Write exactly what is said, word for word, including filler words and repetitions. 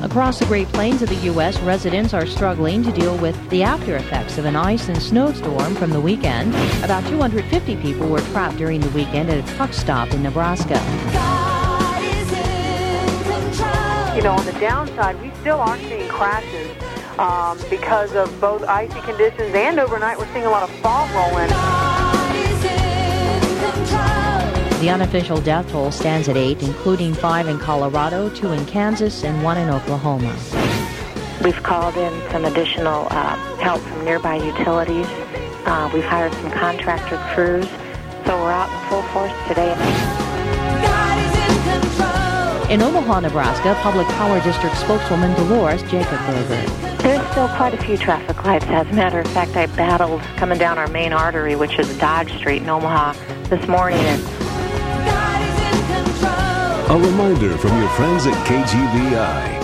Across the Great Plains of the U S, residents are struggling to deal with the after effects of an ice and snowstorm from the weekend. About two hundred fifty people were trapped during the weekend at a truck stop in Nebraska. God is in control. You know, on the downside, we still are seeing crashes um, because of both icy conditions and overnight we're seeing a lot of fog roll in. God is in control. The unofficial death toll stands at eight, including five in Colorado, two in Kansas, and one in Oklahoma. We've called in some additional uh, help from nearby utilities. Uh, we've hired some contractor crews, so we're out in full force today. God is in control. In Omaha, Nebraska, Public Power District spokeswoman Dolores Jacobberger. There's still quite a few traffic lights. As a matter of fact, I battled coming down our main artery, which is Dodge Street in Omaha, this morning. And God is in control. A reminder from your friends at K G V I.